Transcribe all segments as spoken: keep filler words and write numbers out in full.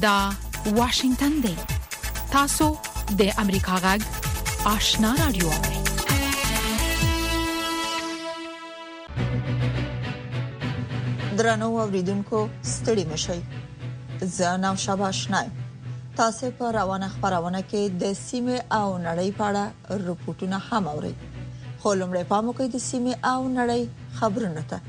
دا واشنگتن دی. تاسو د امریکا غږ آشنا رادیو اورئ. درنو اوریدونکو ستړي مشئ. زه نو شابه آشنا. تاسو په روانه خبرونه کې د سیمه او نړۍ په اړه رپورټونه هم اورئ. خو لمړی پام وکړئ د سیمه او نړۍ خبرونه ته.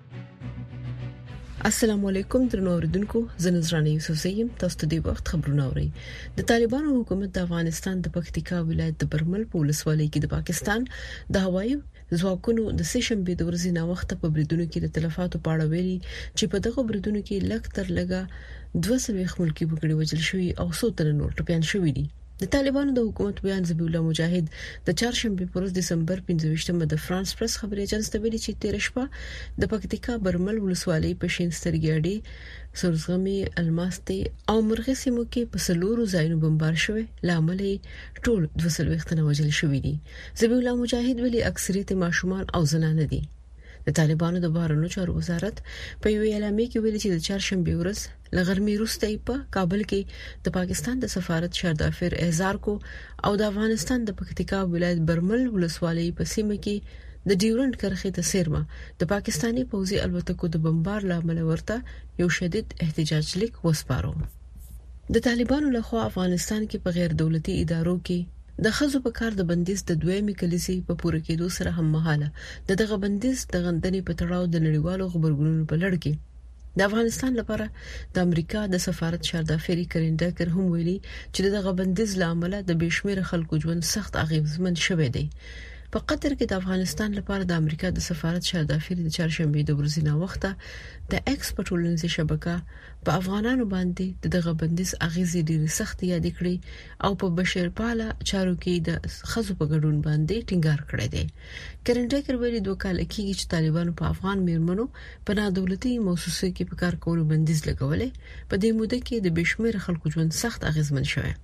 السلام علیکم درنو اوریدونکو، زه نذرانه یوسف زیم. تاسو ته د وخت خبرونه اورئ. د طالبانو حکومت د افغانستان د پکتیکا ولایت د برمل په ولسوالۍ کې د پاکستان د هوایي ځواکونو د سشنبه د ورځې نا وخت په بریدونو کې د تلفاتو په اړه ویلي چې په دغه بریدونو کې لږ تر لږه دوه سوه ملکی وګړي وژل شوي او څو تن نور ټپيان شوي دي. د طالبانو د حکومت بیان ذبیح الله مجاهد د چهارشنبه پر ورځ دسمبر پنځه د فرانس پریس خبري ایجنسی ته ویلي چې تیر شپه د پکتیکا برمل ولسوالۍ په شینسترګیاډي سرزغمي الماسته او مرغه سیمو کې په سلورو ځایونو بمبار شوه، لامل ټول دوه سوه تن وژل شوي دي. ذبیح الله مجاهد ویلي اکثریت ماشومان او زنانه دي. د طالبانو د بهرنیو چارو وزارت په یو اعلامیه کې ویلي چې د چهارشنبه ورځ لغرمې وروسته په کابل کې د پاکستان د سفارت شاردافر احزار کو او د افغانستان د پکتیکا ولایت برمل ولسوالۍ په سیمه کې د ډیورنډ کرښې ته سیرمه د پاکستاني پوځي الوتکو د بمبار لامل ورته یو شدید احتجاج لیک وسپارو. د طالبانو لخوا افغانستان کې په غیر دولتي ادارو کې د خزو په کار د بندیز د دویمې کلیسي په پوره کېدو سره هم مهاله د دغه بندیز د غندنې په تړاو د نړیوالو خبرګونونو په لړ کې د افغانستان لپاره د امریکا د سفارت شاردافری کرینډاکر هم ویلي چې دغه بندیز لامل د بشمیره خلکو ژوند سخت اغیزمن شوه دی. په قطر کې د افغانستان لپاره د امریکا د سفارت شاردافری د چهارشنبه د ورځې نا وخته د ایکس پټرولنز شبکه په افغانانو باندې دغه بندیز اغیزې ډېرې سخت یاد کړې او په بشرپاله چارو کې د خزو په ګډون باندې ټینګار کړی دی. کرنټیکر ویلي دوه کال کېږي چې طالبانو په افغان میرمنو په نادولتي مؤسسو کې په کار کولو بندیز لګولې. په دې موده کې د بشمیر خلکو ژوند سخت اغیزمن شوی.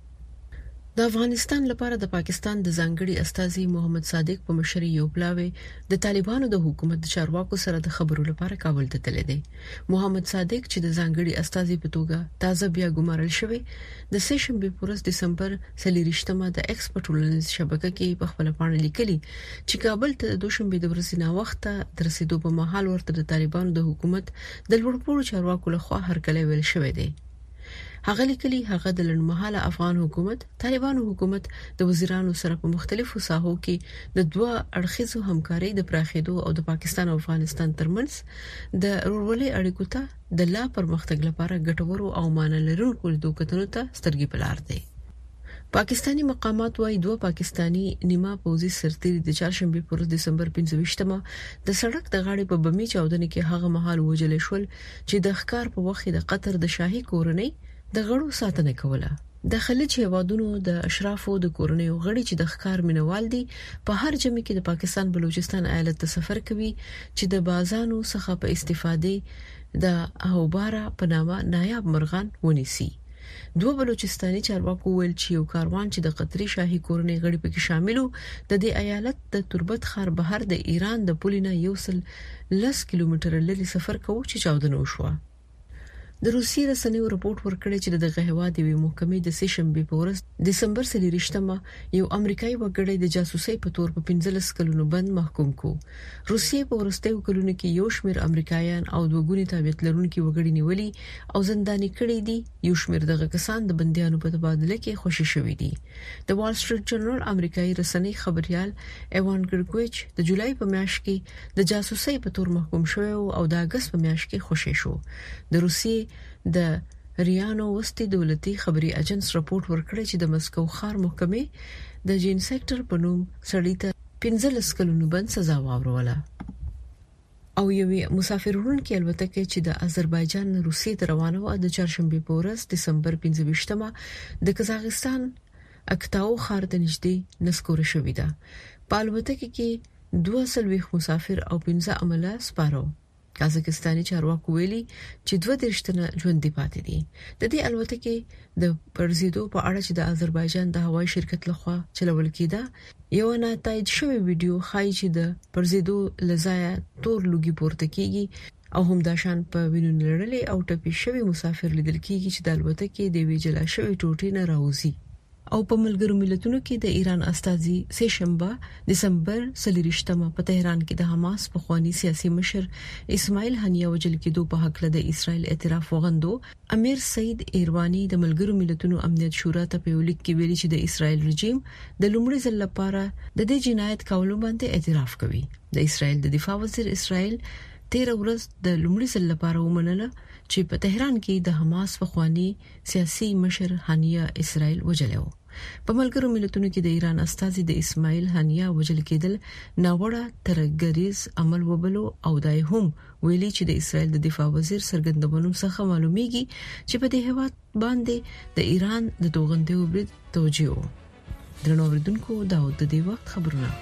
د افغانستان لپاره د پاکستان د ځانګړي استازي محمد صادق په مشرۍ یو پلاوی د طالبانو د حکومت د چارواکو سره د خبرو لپاره کابل ته تللی دی. محمد صادق چې د ځانګړي استازي په توګه تازه بیا ګمارل شوی د سشنبه پر ورځ دسمبر څلورشتمه د ایکس پټرولنز شبکه کې په خپل پاڼه لیکلي چې کابل ته د دوشنبه د ورځې نا وخته درسېدو په مهال ورته د طالبانو د حکومت د لوړپوړو چارواکو لخوا هرکلی ویل شوی دی. هغه لیکلي هغه د لړمحاله افغان حکومت طالبانو حکومت د وزیرانو سره په مختلفو ساحو کې د دوه اړخیزو همکارۍ د پراخېدو او د پاکستان او افغانستان ترمنځ د ورولې اړیکو ته د لا پرمختګ لپاره ګټورو او معنی لرونکو لیدوکتنو ته سترګې پلار دي. پاکستانی مقامات وايي دوه پاکستانی نیمه پوځي سرتیري د چهارشنبه پر دسمبر پنځه د سړک د غاړې په بمی چاودنه کې هغه مهال وژل شول چې د ښکار په وخت د قطر د شاهي کورنۍ د غړو ساتنه کوله. د خلیج هیوادونو د اشرافو د کورنۍ غړي چې د ښکار مینوال دي په هر جمع کې د پاکستان بلوچستان ایالت ته سفر کوي چې د بازانو څخه په استفادې د اهوبارا په نامه نایاب مرغان ونیسي. دوه بلوچستاني چارواکو ویل چې یو کاروان چې د قطري شاهي کورنۍ غړي پکې شاملو د دې ایالت د تربت خار بهر د ایران د پولینا یو سل لس کیلومتر لري سفر کوي چې چاودنه وشوه. د روسیې رسنیو راپورټ ورکړی چې دغه هیواد یو محکمې د سشنبه په ورځ دسمبر څلورشتمه یو امریکایي وګړی د جاسوسۍ په تور په پنځلس کلونو بند محکوم کو. روسیې په ورستیو کلونو کې یو شمېر امریکایان او دوګونی تابعیت لرونکي وګړي نیولي او زنداني کړي دي. یو شمېر دغه کسان د بنديانو په تبادله کې خوشي شوي دي. د وال سټریټ جرنل امریکایي رسنۍ خبريال ایوان ګرګویچ د جولای په میاشت کې د جاسوسۍ په تور محکوم شو او د اگست په میاشت کې خوشي شو. د روسیې د ریانو وستي دولتي خبري اجنس راپورټ ورکړی چې د مسکو ښار محکمې د جین سېکټر په نوم سړی ته پنځلس کلونو بند سزا واوروله. او یوې مسافرونکو الوتکه چې د آذربایجان روسیې ته روانه و د چهارشنبه په ورځ دسمبر پنځه د قزاقستان اکتاو ښار ته نږدې نسکور شوې ده. په الوتکه کې دوه سلويخ مسافر او پنځه عمله سپارو. قزاقستاني چارواکو ویلي چې دوه درشتنه ژوند دی پاتې دي. د دې الوتکې د پرزیدو په اړه چې د آذربایجان د هوایي شرکت لخوا چلول کېده یو ناتایج شوی ویډیو ښایي چې د پرزیدو لزایا تور لوګي پورته کیږي او هم د شان په وینو لړلې او ټپي شوی مسافر لیدل کیږي چې د الوتکې د ویجلا شوی ټوټې نه راوځي. او په ملګرو ملتونو کې د ایران استازي سه شنبه دسمبر سلیریشتمه په تهران کې د حماس په خواني سیاسي مشر اسماعیل هنیه وجل کېدو په حق له د اسرائیل اعتراف وغندو. امیر سعید ایروانی د ملګرو ملتونو امنیت شورا ته په ولیک کې ویلي چې د اسرائیل رژیم د لومړي ځل لپاره د دې جنایت کولو باندې اعتراف کوي. د اسرائیل د دفاع وزیر اسرائیل تیر ورځ د لومړي ځل لپاره ومنله چې په تهران کې د حماس په خواني سیاسي مشر هنیه اسرائیل وجلو. په ملګرو ملتونو کې د ایران استازي د اسماعیل هنیه وجل کېدل ناوړه ترګریز عمل وبلو او دای هم ویلي چې د اسرائیل د دفاع وزیر سرګندونو څخه معلومیږي چې په دې هواد باندې د ایران د توغندو برید توجیه. درنو اوریدونکو دا د دې وخت خبرونه.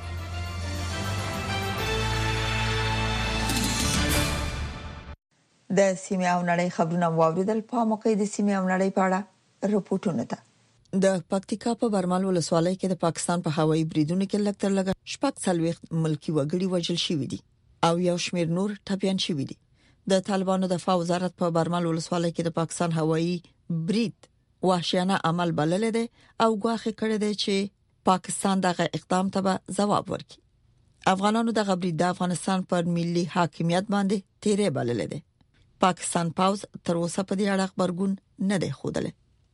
د سیمه او نړۍ خبرونه واوریدل. په موقع د سیمه او نړۍ په اړه رپورټونه ده. د پکتیکا په برمل ولسوالۍ کې د پاکستان په هوایي بریدونو کې لکتر لګ شپږ څلويخت ملکی وګړي وژل شوي دي او یو شمېر نور ټپيان شوي دي. د طالبانو دفاع وزارت په برمل ولسوالۍ کې د پاکستان هوایي برید وحشیانه عمل بلل دي او غواخي کړی دی چې پاکستان دغه اقدام ته جواب ورکړي. افغانانو دغه برید د افغانستان پر ملي حاکمیت باندې تیرې بلل دي. پاکستان پاوز تر اوسه په دې اړه خبرګون نه دی خوده.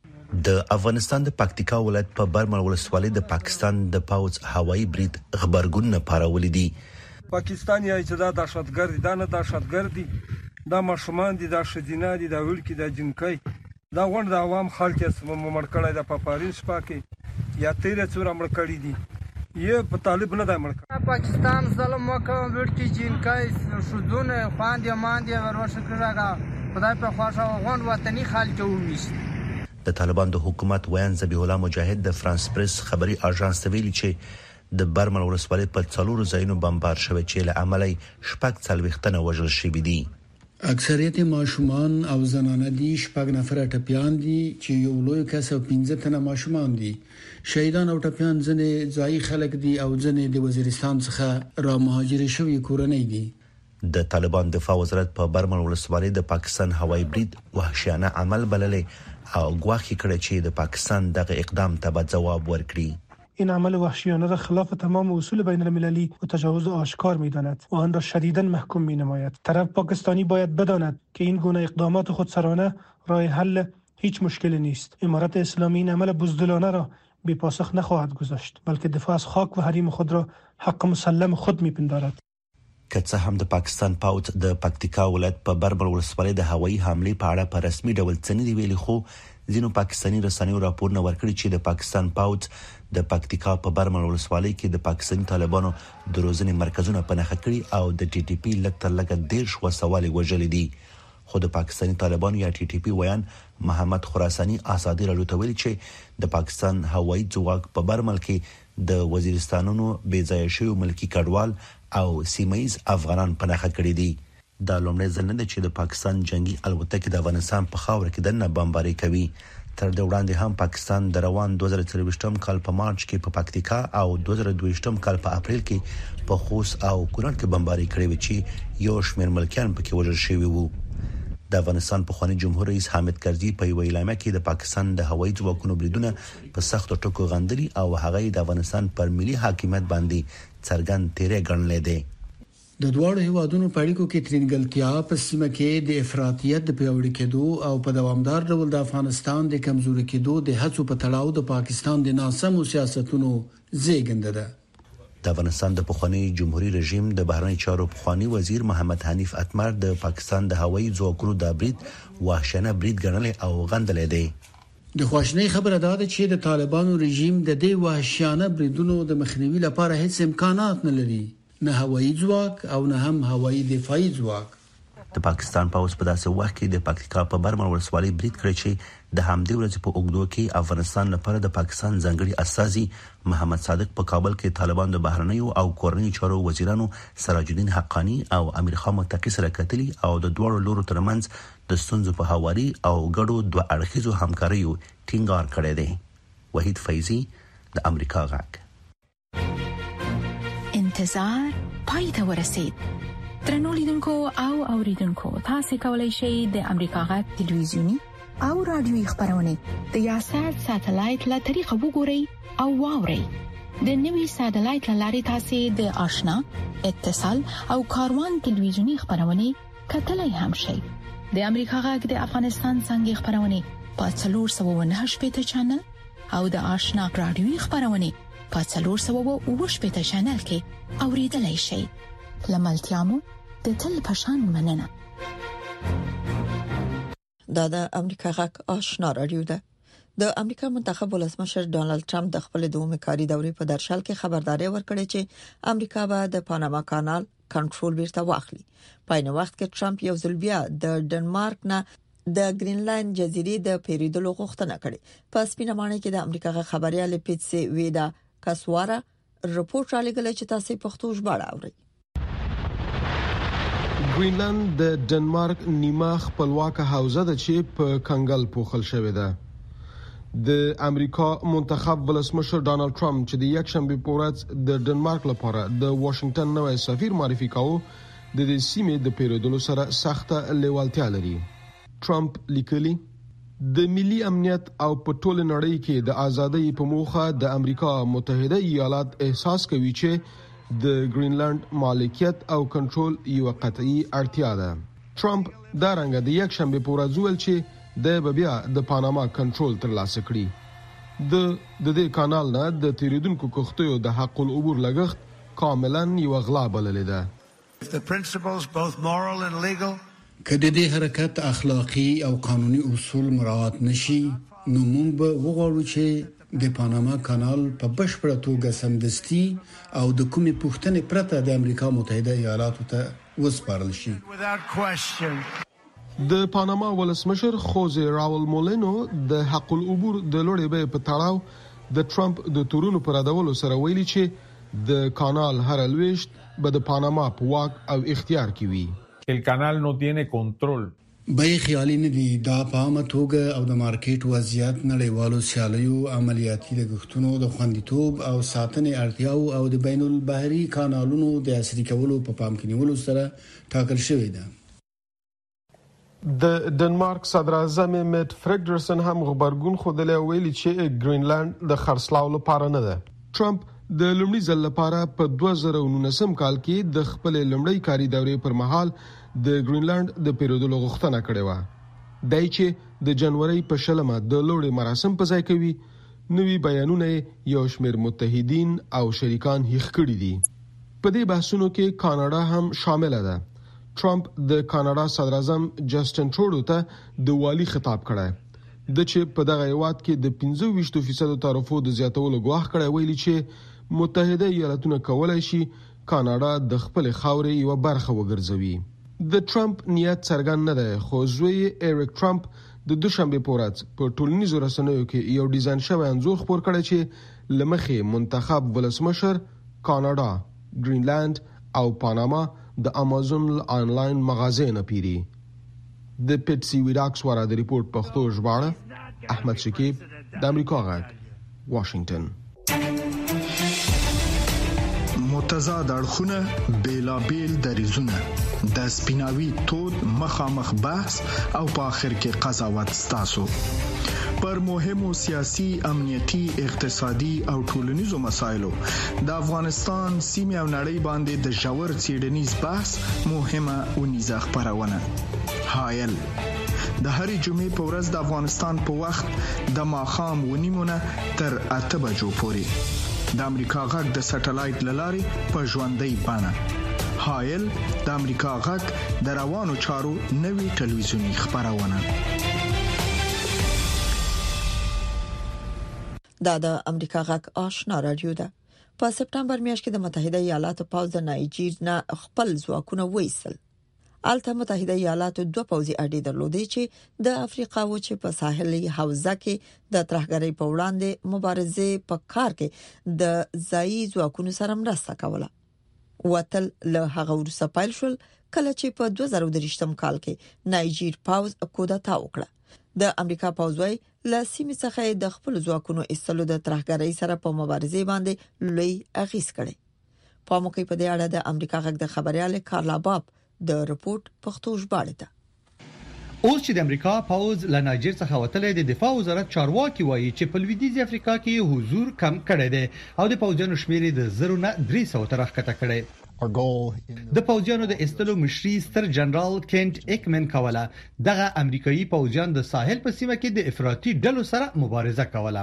د افغانستان د پکتیکا ولایت په برمل ولسوالۍ د پاکستان د پاوز هوایي برید خبرګون نه پارولې دي. پاکستان یې چې دا دهشتګرد دي نه دهشتګرد دي دا مشمان دي دا شدینه دي دا ولکې دا جنکۍ دا غونډ د عوام خلک یې مړ کړی د پاپارین شپه کې یا تیرې څوره مړ کړی دي یې په طالب نه دا مړ کړی. پاکستان ظلم وکړ ولکې جنکۍ شودونه خواندې ماندې وروښه کړه خدای په خواشه غونډ وطني خلک وویست. د طالبان د حکومت ویان ذبیح الله مجاهد د فرانس پریس خبري اژانس ته ویلي چې د برمل ولسوالۍ په څلورو ځایونو بمبار شوی چې له عملي شپږ څلويختنه وژل شوي دي. اکثریت ماشومان او زنانه دي، شپږ نفر ټپيان دي چې یو لوی کس او پنځه تنه ماشومان دي. شهیدان او ټپيان ځنې ځای خلک دي او ځنې د وزیرستان څخه را مهاجر شوي کورنۍ دي. د طالبان دفاع وزارت په برمل ولسوالۍ د پاکستان هوایي برید وحشیانه عمل بللې او گواهی کړی چې د پاکستان دغه اقدام ته به جواب ورکړي. این عمل وحشیانه را خلاف تمام اصول بین المللی و تجاوز آشکار می‌داند و آن را شدیداً محکوم می‌نماید. طرف پاکستانی باید بداند که این گونه اقدامات خودسرانه راه حل هیچ مشکلی نیست. امارت اسلامی این عمل بزدلانه را بی پاسخ نخواهد گذاشت بلکه دفاع از خاک و حریم خود را حق مسلم خود می‌پندارد. که څه هم د پاکستان پاوز د پکتیکا ولایت په برمل ولسوالۍ د هوایي حمله په اړه په رسمي ډول څه نه دی ویلي، خو ځینو پاکستاني رسنیو راپورونه ورکړي چې د پاکستان پاوز د پکتیکا په برمل ولسوالۍ کې د پاکستاني طالبانو د روزنې مرکزونه پنهخه کړي او د ټي ټي پی لکتر لګ دیرش وسوالي وژلې دي. خو د پاکستاني طالبانو یا ټي ټي پی ویان محمد خراساني ازادي راډیو ته ویلي چې د پاکستان هوایي ځواک په برمل کې د وزیرستانونو بې ځای شوی ملکی کډوال او سیمایز افغانان پنهخه کړي دي. دا لومړی ځل نه دی چې د پاکستان جنگي الوتکې د افغانستان په خاوره کې دنه بمباري کوي. تر دې وړاندې هم پاکستان د روان دوه زره څلوېښتم کال په مارچ کې په پکتیکا او دوه زره دوه ویشتم کال په اپریل کې په خوست او کونړ کې بمباري کړې و چې یو شمېر ملکیان پکې وژل شوي وو. د افغانستان پخوانی جمهور رئیس حامد کرزي په یو اعلامیه کې د پاکستان د هوایي ځواکونو بریدونه په سختو ټکو غندلي او هغه د افغانستان پر ملي حاکمیت باندې څرګند تیرې ګڼلې دي. د دوه هیوادونو په اړیکو کې ترنګلتیا په سیمه کې د افراطیت د پیوړی کېدو او په دوامدار ډول د افغانستان د کمزوري کېدو د هڅو په تړاو د پاکستان د ناسمو سیاستونو زیږنده ده. د افغانستان د پخوانی جمهوریت رژیم د بهرنی چارو پخوانی وزیر محمد حنیف اتمر د پاکستان د هوایي ځواکونو د برید وحشیانه برید ګڼل او غندل دي. د خواشنۍ خبره ده چې د طالبانو رژیم د دې وحشیانه بریدونو د مخنیوي لپاره هیڅ امکانات نه لري، نه هوایي ځواک او نه هم هوایي دفاعي ځواک. د پاکستان پاوز په داسې وخت کې د پکتیکا په برمل ولسوالۍ برید کړی چې د همدې ورځې په اوږدو کې افغانستان لپاره د پاکستان ځانګړي استازي محمد صادق په کابل کې طالبان د بهرنیو او کورنیو چارو وزیرانو سراج الدین حقانی او امیر خان متقی سره کتلي او د دوه لورو ترمنځ د ستونزو په هواري او ګډو دوه اړخیزو همکاریو ټینګار کړی دی. وحید فیضی د امریکا غږ. انتظار پای ته ورسید. ترنو لیدونکو او اوریدونکو تاسو کولی شئ د امریکا غږ ټلویزیونی او رادیوي خبرونه د یاشر ساتلایت له طریقو وګورئ او واورئ. د نوي ساتلایت لارې تاسو د آشنا اتصال او کاروان ټلویزیونی خبرونه کتلای هم شئ. د امریکا غږ د افغانستان څنګه خبرونه په څلور سوه نه شپږ چینل او د آشنا رادیوي خبرونه په څلور سوه اووه شپږ چینل کې اوریدلای شئ. لملتيامو د تل پشان مننه. دا د امریکا غږ آشنا رادیو ده. د امریکا منتخب ولسمشر ډانلډ ټرمپ د خپل دومره کاری دورې په درشل کې خبرداري ورکړې چې امریکا به د پاناما کانال کنټرول بیرته واخلي. په نو وخت کې ټرمپ یو ځل بیا د ډنمارک نه د گرینلند جزیرې د پیریدلو غوښتنه کړې. په سپینمانه کې د امریکا غږ خبريال پیټسي ویدا کاسوارا رپورټ را لګل چې تاسو پښتو ژباړه اورئ. گرینلند د ډنمارک نیمه خپلواکه حوزه ده چې په کنګل پوښل شوې ده. د امریکا منتخب ولسمشر ډانلډ ټرمپ چې د یک شنبه په ورځ د ډنمارک لپاره د واشنگټن نوی سفیر معرفي کاوه، د دې سیمې د پیریدلو سره سخته لیوالتیا لري. ټرمپ لیکلي د ملي امنیت او په ټول نړۍ کې د ازادۍ په موخه د امریکا متحده ایالات احساس کوي چې د گرینلند مالکیت او کنټرول یو قطعي اړتیا ده. ټرمپ دا رنګ د یک شنبه په ورځ ویل چې د بیا د پاناما کنټرول ترلاسه کړي. د د دې کانال نه د تیریدونکو کښتیو د حق العبور لګښت کاملا یو غلا بللې ده. کله دې حرکت اخلاقی او قانوني اصول مراعات نشي، نو موږ به وغواړو چې د پاناما کانال په بشپړه توګه سمدستي او د کومې پوښتنې پرته د امریکا متحده ایالاتو ته وسپارل شي. د پاناما ولسمشر خوزه راول مولینو د حق العبور د لوړې بیې په تړاو د ټرمپ د تورونو پر ادولو سره ویلي چې د کانال هر لويشت به د پاناما په واک او اختیار کې وي. El canal no tiene control. به خیالي نه دي دا په عامه توګه او د مارکیټ وضعیت نړیوالو سیالیو عملیاتي لګښتونو د خوندیتوب او ساتنې اړتیاو او د بین البحري کانالونو د عصري کولو په پام کې نیولو سره ټاکل شوی دی. د ډنمارک صدر اعظم میټ فریډرسن هم خبرګون خوده ویلي چې گرینلند د خرڅلاو لپاره نه ده. ټرمپ د لومړي ځل لپاره په دوه زره نولسم کال کې د خپل لومړي کاري دورې پر مهال د گرینلند د پیریدلو غوښتنه کړې و. دای چې د جنوري په شلمه د لوړې مراسم په ځای کوي، نوې بیانونه یو شمېر متحدین او شریکان هیښ کړي دي. په دې بحثونو کې کاناډا هم شامل ده. ټرمپ د کاناډا صدر اعظم جسټن ټروډو ته د والی خطاب کړی، د چې په دغه هیواد کې د پنځه ویشت فیصد تعرفو د زیاتولو غواړي کړی، ویلي چې متحده ایالاتونه کولای شي کاناډا د خپل خاورې یو برخه وګرځوي. د ټرمپ نیت څرګند نه دی، خو زوی ایریک ټرمپ د دوشنبه په ورځ په ټولنیزو رسنیو کې یو ډیزاین شوی انځور خپور کړی چې لمخې منتخب ولسمشر کاناډا، گرینلند او پاناما د امازون آنلاین مغازې نه پیری. د پیټسي ویډاکس ورا د ریپورت پښتو ژباړه احمد شکیب د امریکا غږ واشنگټن. متضاد اړخونه بیلابیل دریزونه د سپیناوي تود مخامخ بحث او په اخر کې قضاوت ستاسو پر مهمو سیاسي، امنیتي، اقتصادي او ټولنیزو مسایلو د افغانستان سیمه او نړۍ باندې د ژور څېړنیز بحث مهمه ونیزه خبرونه. هایل د هرې جمعې په ورځ د افغانستان په وخت د ماښام ونیمونه تر اته بجو پورې د امریکا غږ د سټلایټ لارې په ژوندۍ بڼه. هایل د امریکا غږ د روانو چارو نوي ټلویزیونی خبرونه. دا د امریکا غږ آشنا رادیو ده. په سپټمبر میاشت کې د متحده ایالاتو پوځ د نایجیر نه خپل ځواکونه وېستل. الته متحده ایالاتو دوه پوځي اډې درلودې چې د افریقا وچې په ساحلي حوزه کې د ترهګرۍ په وړاندې مبارزې په کار کې د ځایي ځواکونو سره مرسته کوله. وتل له هغه وروسته پیل شول کله چې په دوه زره درې کال کې نایجیر پوځ کودتا وکړه. د امریکا پوځوي له سیمې څخه د خپل ځواکونو ایستلو د ترهګرۍ سره په مبارزې باندې لوی اغیز کړي. په موقع په دې اړه د امریکا غږ د خبريال کارلا باب د رپورت پښتو ژباړه ده. اوس چې د امریکا پاوز له نایجر څخه وتلې د دفاع وزارت چارواکي وایي چې په لویدیځ افریقا کې حضور کم کړی دی او د پوځیانو شمیر د زرو نه درې سوه تر راښکته کړی. د پوځیانو د استلو مشري ستر جنرال کینټ ایکمن کوله. دغه امریکایي پوځیان د ساحل په سیمه کې د افراطي ډلو سره مبارزه کوله.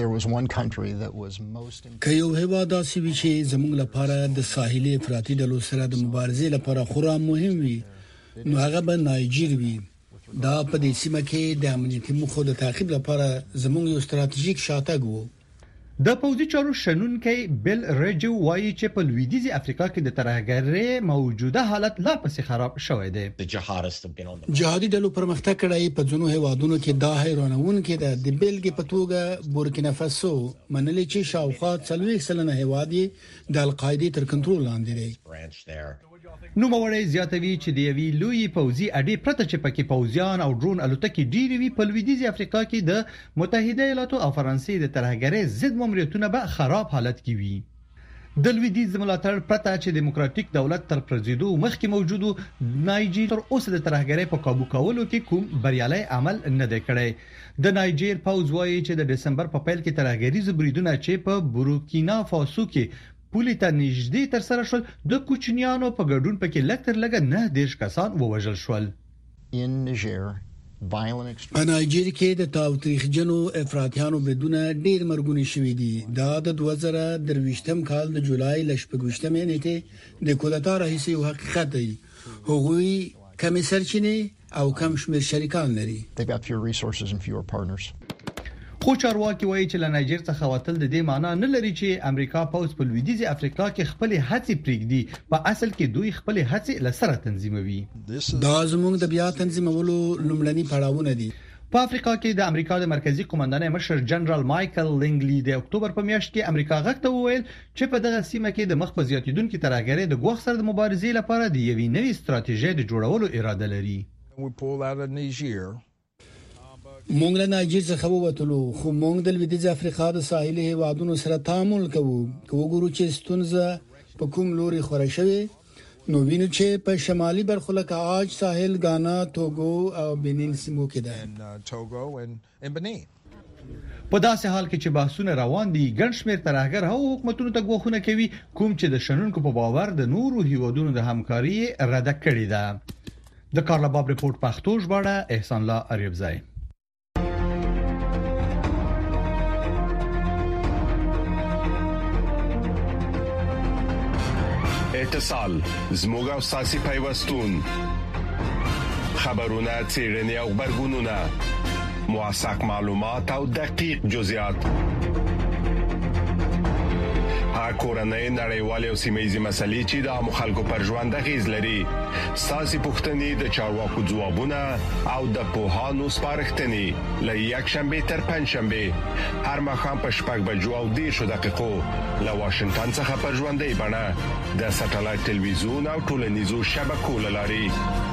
که یو هیواد داسې وي چې زموږ لپاره د ساحلي افراطي ډلو سره د مبارزې لپاره خورا مهم وي نو هغه به نایجر وي. دا په دې سیمه کې د امنیتي موخو د تعقیب لپاره زموږ یو ستراتیژیک شاتګ وو. د پوځي چارو شنونکي بیل رجو وایي چې په لویدیځ افریقا کې د ترهګرۍ موجوده حالت لا پسې خراب شوی دی. جهادي ډلو پرمختګ کړی په ځینو هیوادونو کې دا حیرانون کې ده. د بیلګې په توګه بورکینا فاسو منلي چې شاوخوا څلوېښت سلنه هیواد د القاعده تر کنټرول لاندې دی. نو موري زیاتوي چې د یوې لوی پوځي اډې پرته چې پکې پوځیان او ډرون الوتکې ډېری وي په لویدیځ افریقا کې د متحده ایالاتو او فرانسې د ترهګرۍ ضد ماموریتونه به خراب حالت کې وي. د لویدیځ ملاتړ پرته چې دیموکراتیک دولت تر پرځېدو مخکې موجودو نایجر تر اوسه د ترهګرۍ په قابو کولو کې کوم بریالي عمل نه دی کړی. د نایجر پوځ وایي چې د دسمبر په پیل کې ترهګریز بریدونه چې په بورکینا فاسو کې پولی ته نږدې تر سره شول د کوچنیانو په ګډون پکې لږ تر لږه نه دیرش کسان ووژل شول. په نایجر کې د تاوتریخجنو افراطیانو بریدونه ډېر مرګونی شوي دي. دا د دوه زره درویشتم کال د جولای ل شپږویشتمې نیټې د کودتا راهیسې یو حقیقت دی. هغوی کم سرچینې او کم شمېر شریکان لري. خو چارواکي وایي چې له نایجر څخه وتل د دې معنی نه لري چې امریکا پوز په لویدیځ افریقا کې خپل هڅې پرېږدي. په اصل کې دوی خپل هڅې لسره تنظیموي. دا زموږ د بیا تنظیمولو لومړني پړاوونه دي. په افریقا کې د امریکا د مرکزی قومندانۍ مشر جنرال مایکل لینګلی د اکتوبر په میاشت کې امریکا غږ ته وویل چې په دغه سیمه کې د مخ په زیاتیدونکو ترهګرۍ د ګواښ سره د مبارزې لپاره د یوې نوې ستراتیژۍ د جوړولو اراده لري. مونږ له نایجر څخه ووتلو خو مونږ د لویدیځ افریقا د ساحلي هیوادونو سره تعامل کوو. که وګورو چې ستونزه په کوم لوري خوره شوې نو وینو چې په شمالي برخو لکه عاج ساحل، غانا، توګو او بنین سیمو کې ده. په داسې حال کې چې بحثونه روان دي ګڼ شمېر ترهګر هغو حکومتونو ته ګواښونه کوي کوم چې د شنونکو په باور د نورو هیوادونو د همکاري رده کړې ده. د کارلباب رپورت پښتو ژباړه احسان الله اریبزای. اتصال زموږ او ساسي پیوستون خبرونه چیرنی او خبرګونونه موثق معلومات او دقیق جزئیات کورنۍ نړیوالې او سیمه‌یزې مسلې چې د مخالکو پر ژوند غیز لري. ساسي پوښتنې د چارواکو ځوابونه او د پوهانو سپارښتنې له یک شنبه تر پنځ شنبه هر مخام په شپږ بجو او دېرش دقیقو له واشنگټن څخه پر ژوندۍ بڼه د ساتلایت ټلویزیون او ټولنیزو شبکو لاري.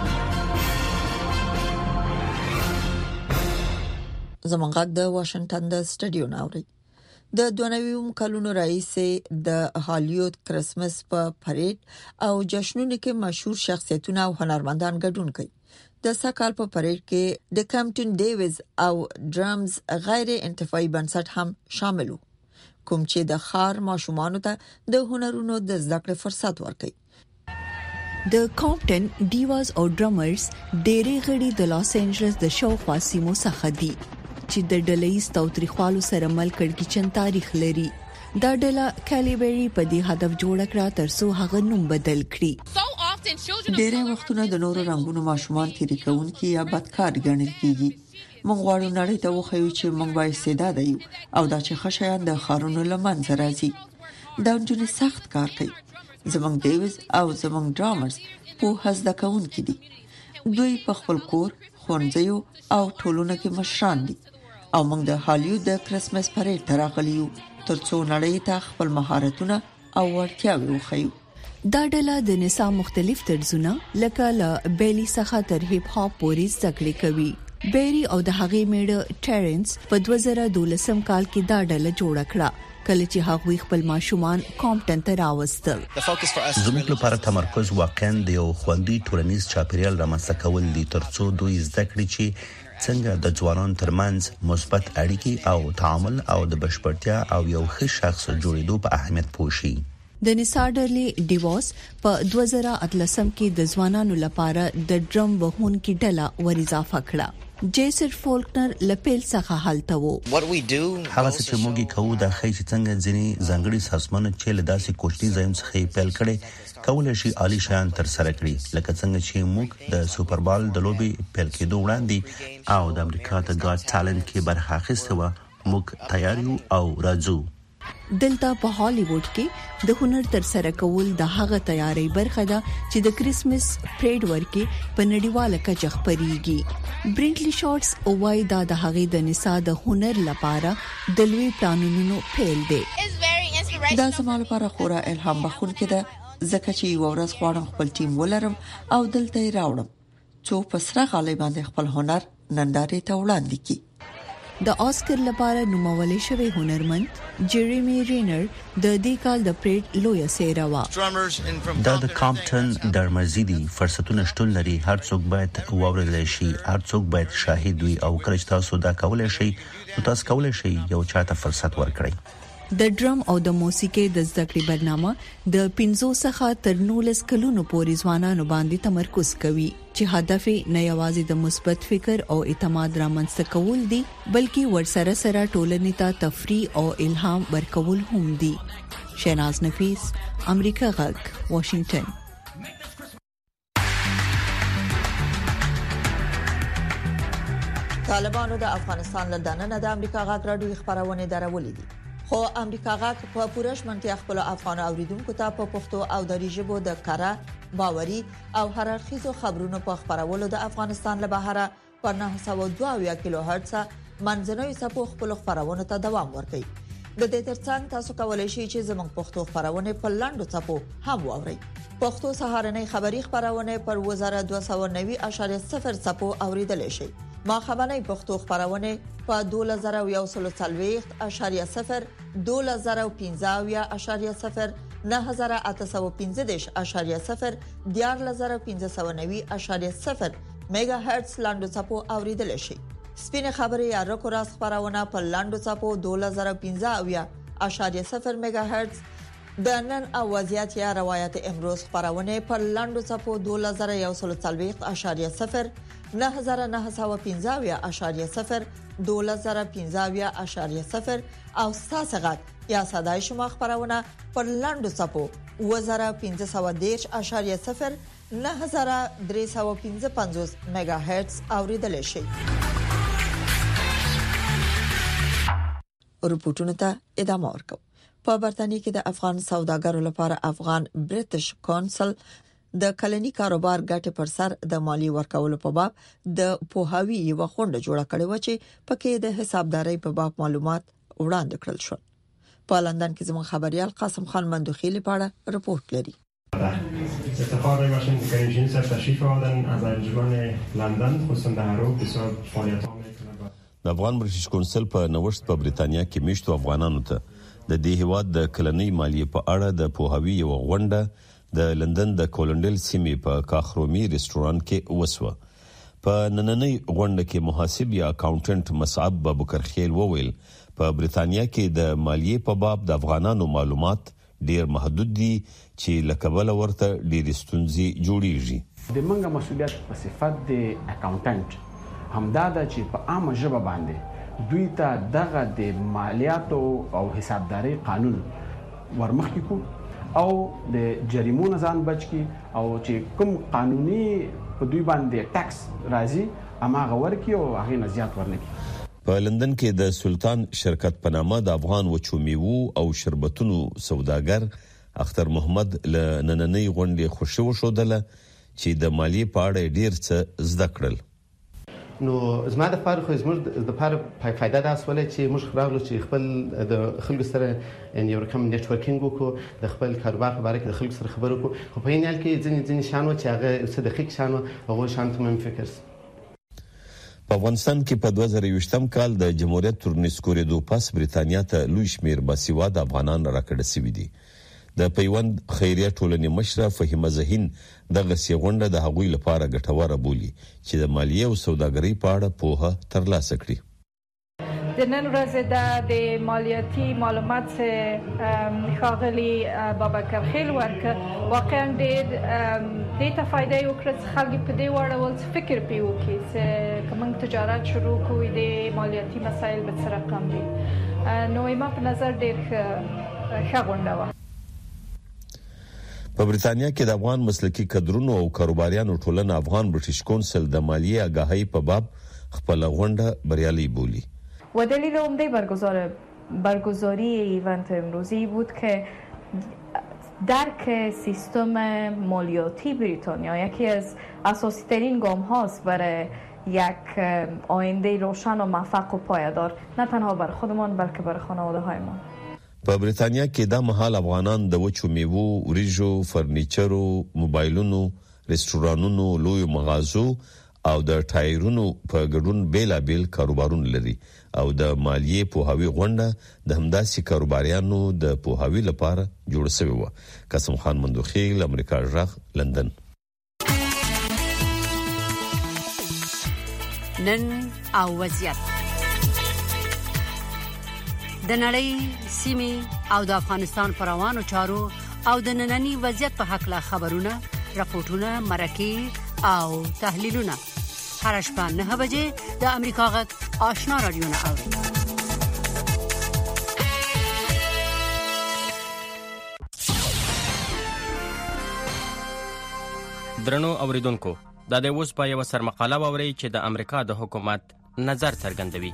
زمونږ د واشنگټن د سټډیو ناوړي د دوه کلونو رئیس د هالیوډ کرسمس په پریډ او جشنونو کې مشهور شخصیتونه او هنرمندان ګډون کوي. د سکهال په پریډ کې د کمپټن ډیویز او ډرامز غیر انتفاعي بنسټ هم شامل وو کوم چې د خار ماشومانو ته د هنرونو د زده کړې فرصت ورکوي. د کمپټن ډیواز او ډرامرز ډېری غړي د لاس انجلس د شاوخوا سیمو څخه دي چې د ډلهیز تاوتریخوالو سره مل کړکېچن تاریخ لري. دا ډله کالیبری په دې هدف جوړ کړه ترڅو هغه نوم بدل کړي. ډېری وختونه د نورو رنگونو ماشومان تیری کوونکي یا بدکار ګڼل کیږي. موږ غواړو نړۍ ته وښیو چې موږ با استعداد یو او دا چې خشایان د خارونو لمنځه راځي. دا نجونې سخت کار کوي. زمونږ ډیویز او زمونږ ډرامرز په هزده کوونکي دي. دوی په خپل کور، ښوونځیو او ټولنو کې مشران دي او موږ د هالیوډ د کرسمس پریډ ته راغلي یو ترڅو نړۍ ته خپل مهارتونه او وړتیاوې وښیو. دا ډله د نساء مختلف طرزونه لکه له بیلی څخه تر هیپ هاپ پورې زده کړې کوي. بیری او د هغې میړه ټرنس په دوه زره دولسم کال کې دا ډله جوړ کړه. کله چې هغوی خپل ماشومان کامپټن ته راوستل. زموږ لپاره تمرکز واقعا د یو خوندي ټولنیز چاپیریال رامنځته کول دي ترڅو دوی زده کړي چې څنګه د ځوانانو ترمنځ مثبت اړیکې او تعامل او د بشپړتیا او یو ښه شخص جوړېدو په اهمیت پوه شي. د نساډرلی ډیووس په دوه زره اتلسم کې د ځوانانو لپاره د ډرم وهونکي ډله ور اضافه کړه. جیسر فولکنر لپیل څخه حالته وو. هغه چې موږ کوو د خې چې څنګه ځینی ځانګړي سازمانونه چې له داسې کوچني ځایونو څخه پیل کړي کولای شي عالی شان تر سره کړي لکه څنګه چې موږ د سوپر بال د لوبي پیل کېدو وړاندې او د امریکا ته ګاټ ټالنت کې برخه اخیسته و موږ تیار یو او راځو. دلته په هالیوډ کې د هنر تر سره کول د هغه تیاری برخه ده چې د کریسمس پریډ ورکي په نړیواله کچه خبريږي. برینټلی شارټس او وای دا د هغه د نسا د هنر لپاره د لوی پلانونو پیل دی. دا زموږ لپاره خورا الهام بخښونکې ده ځکه چې یو ورځ غواړم خپل ټیم ولرم او دلته یې راوړم څو په سره غالي باندې خپل هنر نندارې ته وړاندې کړي. د آسکر لپاره نومول شوی هنرمند جيريمي رينر د دې کال د پریډ لوی سیرا وا. دا د کامپټن درمزيدي فرصتونه شتون لري هر څوک باید واورل شي هر څوک باید شاهد وي او کله تاسو دا کولای شئ نو تاسو کولای شئ یو چاته فرصت ورکړئ. د ډرم او د موسیقي د زده کړې برنامه د پنځو څخه تر نولس کلونو پورې ځوانانو باندې تمرکز کوي چې هدف یې نه یوازې د مثبت فکر او اعتماد رامنځته کول دي بلکې ورسره سره ټولنې ته تفریح او الهام ورکول هم دي. شیناز نفیس، امریکا غږ، واشنگټن. طالبانو د افغانستان له دننه د امریکا غږ راډیو خبرونه درولې دي. خو امریکا غږ په پوره شمنتیا خپل افغان اوریدونکو ته په پښتو او دری ژبه د کارا باوري او هررخیزو خبرونو په خبرولو د افغانستان له بهره پر نه سوه دوه کیلو هرتز منځنوي سپو خپل خبرونه ته دوام ورکوي. د دې ترڅنګ تاسو کولای شئ چې زموږ پښتو خبرونه په لاندو سپو هم واورئ. پښتو سهارنۍ خبری خبرونه پر وزارت دوه سوه نوي اعشاریه صفر سپو اوریدل شي. ما خبرنۍ پښتو خبرونه په دوه زره یو سل څلوېښت اعشاریه صفر دوه زره پنځه اعشاریه صفر نه زره اته سوه پنځه اعشاریه صفر دیار زره پنځه سوه نوي اعشاریه صفر میگا هرتز لاندو چپو اوریدل شي. سپینه خبري یا رکو راس خبرونه په لاندو چپو دوه زره پنځه اعشاریه صفر میگا هرتز د نن او وضعیت یا روایت امروز خبرونه په لاندو چپو دوه زره یو سل څلوېښت اعشاریه صفر نه زره نه سوه پنځه اعشاریه صفر دوه زره پنځه اعشاریه صفر او ساسغت یا صداي شما خبرونه پر لاندو چپو و زره پنځه سوه دېرش اعشاریه صفر نه زره درې سوه پنځه پنځوس میگا هرتز اوریدل شي. رپورټونه ته ادامه ورکو. په برتانیې کې د افغان سوداګرو لپاره افغان برټش کونسل د کلنی کاروبار ګټه پر سر د مالی ورکولو په باب د پوهاوی یو خونډه جوړه کړې و چې پکې د حسابداري په باب معلومات وړاندې کړل شو. په لندن کې زموږ خبريال قاسم خان مندوخی لپاره رپورت لري. افتخار باشیم که این جنس تشریف آوردن از انجمن لندن خصوصا در رو بسیار فعالیت ها میکنه. د افغان برټش کونسل په نوښت په بریتانیا کې میشتو افغانانو ته د دې هیواد د کلنۍ مالیې په اړه د پوهاوی یو غونډه د لندن د کولنډل سیمې په کاخرومي ریسټورانټ کې وسوه. په نننۍ غونډه کې محاسب یا اکاونټنټ مصعب ابوبکرخیل وویل په بریتانیا کې د مالیې په باب د افغانانو معلومات ډیر محدود دي چې لکبل ورته ډیر ستونزې جوړیږي. د منګه مسولیت په صفت د اکاونټنټ همدا د چې په عامه ژبه باندې دوی ته دغه د مالیاتو او حسابداري قانون ورمخکې کو او د جریمو نه ځان بچ کی او چې کوم قانوني په دوی باندې ټیکس راځي هغه ورکی او هغه نه زیات ورنکي. په لندن کې د سلطان شرکت په نامه د افغان وچو میوو او شربتونو سوداګر اختر محمد له نننۍ غونډې خوشو شودله چې د مالی په اړه ډیر څه زده کړل. نو زما د لپاره خو زموږ د لپاره فائدہ دا سواله چې موږ خبرو چې خپل د خلکو سره یو رقم نیټورکینګ وکړو د خپل کاروبار په اړه کې د خلکو سره خبرو وکړو خو په این حال کې ځینې ځینې شانو چې هغه صدقې شانو هغه شانت مم فکر په افغانستان کې په دوه زره یوویشتم کال د جمهوریت تر نسکورېدو پس بریتانیا ته لوی شمیر باسواده افغانان راکړل شوي دي. د پیوند خیریه ټولنې مشره فهیمه زهین دغه سیغونډه د هغوی لپاره ګټوره بولي چې د مالیې او سوداګرۍ په اړه پوهه ترلاسه کړي. د نن ورځې د مالیاتي معلومات ښاغلي بابکر خیل ورکړ واقعا ډېر دې ته فایده یې وکړه چې خلک په دې واړول چې فکر پرې وکړي چې که موږ تجارت شروع کړو د مالیاتي مسایل به څه رقم وي. نو ما په نظر ډېر ښه غونډه وه. په بریتانیا کې د افغان مسلکي کډرونو او کاروباریانو ټولنه افغان بریټیش کونسل د مالیې آگاهی په باب خپل غونډه بریالي بولی. و دلیل عمده برگزار برگزاری ایونت امروزی بود که درک سیستم مالیاتی بریتانیا یکی از اساسی ترین گام هاست برای یک آینده روشن و موفق و پایدار نه تنها برای خودمان بلکه برای خانواده هایمان. په بریتانیا کې د محل افغانان د وچو میوو، وریجو، فرنیچرو، موبایلونو، رستورانونو، لوی مغازو او د ټایرونو په ګډون بیلابیل کاروبارونه لري او د مالیې پوهاوی غونډه د همداسې کاروباریانو د پوهاوی لپاره جوړ شوی و. قاسم خان مندوخیل، امریکا جغ، لندن. نن او وضعیت د نړۍ سیمې او د افغانستان پر روانو چارو او د ننني وضعیت په حق لا خبرونه، راپورټونه، مرکې او تحلیلونه هر شپه نه بجې د امریکا غږ آشنا رادیو نه اوري. درنو اوریدونکو، دا د اوس په یو سرمقاله ووري چې د امریکا د حکومت نظر څرګندوي.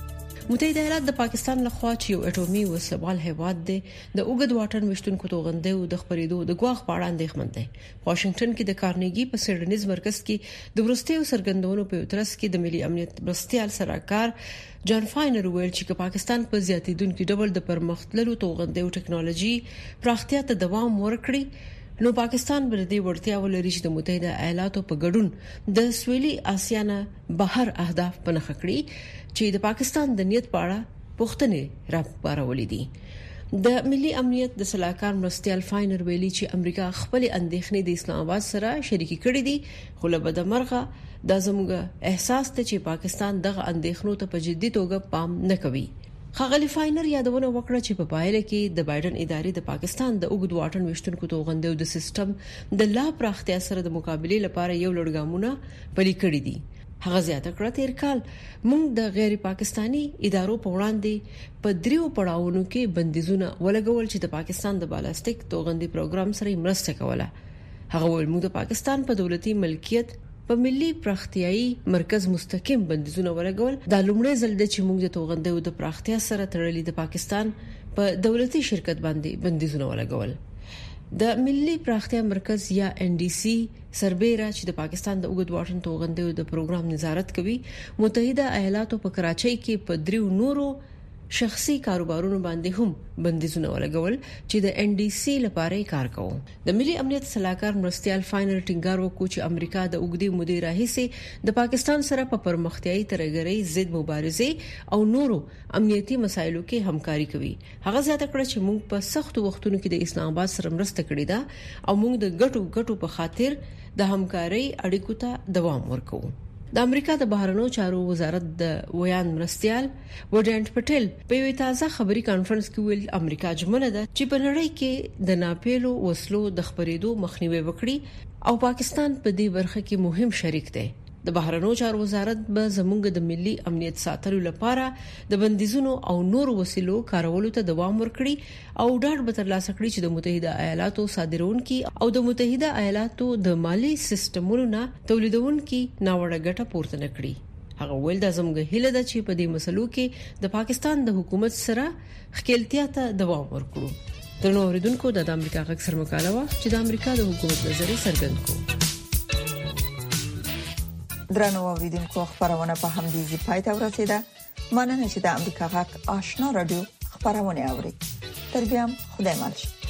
متحده ایالات د پاکستان لخوا چې یو اټومي وسلوال هیواد دی د اوګد واټن وشتونکو توغندې د خبرېدو د ګواښ په اړه اندېښمن دی. واشنگټن کې د کارنیګي په سیډنیز مرکز کې د ورستیو سرګندونو په ترڅ کې د ملي امنیت مرستيال سرکار جان فاینر ویل چې پاکستان په زیاتیدونکو ډول د پرمختللو توغندې او ټکنالوژي پراختیا ته دوام ورکړي نو پاکستان بر دې ورتیا ولري چې د متحده ایالاتو په ګډون د سویلي آسیا نه بهر اهداف پنځ کړی چې د پاکستان د نیت په اړه پوښتنې راپارولې دي. د ملي امنیت د صلاحکار مرستيال فاینر ویلي چې امریکا خپل اندېښنې د اسلام آباد سره شریکي کړې دي خو له بده مرغه د زموږ احساس ته چې پاکستان دغه اندېښنو ته په جدي توګه پام نه کوي. خغلی فاینر یادونه وکړه چې په پایله کې د بایدن ادارې د پاکستان د اوګد واټن وشتونکو توغندې د سیستم د لا پراختیا سره د مقابله لپاره یو لړګامونه پلي کړی دي. هغه زیاته کړه تیر کال موږ د غیر پاکستانی ادارو په وړاندې په دریو پړاوونو کې بندیزونه ولګول چې د پاکستان د بالستیک توغندې پروګرام سره مرسته کوله. هغه ویل موږ د پاکستان په دولتي ملکیت په ملي پراختیايي مرکز مستقیم بندیزونه ولګول. دا لومړی ځل دی چې موږ د توغندې د پراختیا سره تړلې د پاکستان په دولتي شرکت باندې بندیزونه ولګول. د ملي پراختیا مرکز یا ان ډي سي سربېره چې د پاکستان د اوګد واټن توغندې د پروګرام نظارت کوي متحده ایالاتو په کراچۍ کې په دریو نورو شخصي کاروبارونو باندې هم بندیزونه ولګول چې د ان ډي سي لپاره کار کوي. د ملي امنیت صلاحکار مرستيال فاینر ټینګار وکړ چې امریکا د اوګدي مودې راهیسې د پاکستان سره په پرمختیايي ترګرۍ ضد مبارزه او نورو امنیتي مسایلو کې همکاري کوي. هغه زیاته کړه چې موږ په سختو وختونو کې د اسلام آباد سره مرسته کړې ده او موږ د ګټو ګټو په خاطر د همکارۍ اړیکو ته دوام ورکوو. د امریکا د بهرنیو چارو وزارت د ویان مرستيال وډنټ پټیل په یو تازه خبري کانفرنس کې ویل امریکا جمله ده چې په نړۍ کې د ناپېلو وسلو د خبرېدو مخنیوي وکړي او پاکستان په دې برخه کې مهم شریک دی. د بهرنیو چارو وزارت به زموږ د ملي امنیت ساتلو لپاره د بندیزونو او نور وسیلو کارولو ته دوام ورکړي او ډاډ به ترلاسه کړي چې د متحده ایالاتو صادرونکو او د متحده ایالاتو د مالی سیستمونو نه تولیدونکو ناوړه ګټه پورته نکړي. هغه ویل د زموږ هیله ده چې په دې مسلو کې د پاکستان د حکومت سره خپلتیا ته دوام ورکړو. ترنو اوریدونکو د امریکا غږ سره مکالمه چې د امریکا د حکومت نظر څرګند کړ. درنو اوریدونکو خبرونه په همدې ځای پای ته ورسیده. مننه چې د امریکا غږ آشنا رادیو خبرونه اوري. تر بیا خدای مل.